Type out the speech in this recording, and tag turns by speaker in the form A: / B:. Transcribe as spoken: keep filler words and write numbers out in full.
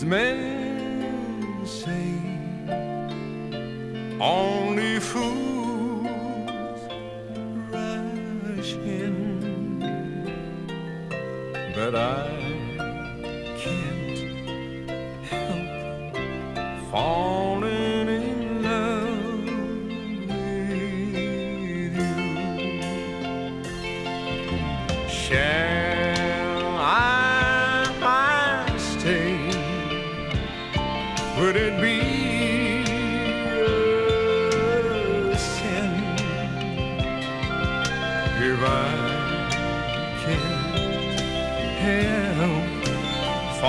A: As men say, only fools rush in, but I can't help falling in love with you. Shall I stay? Would it be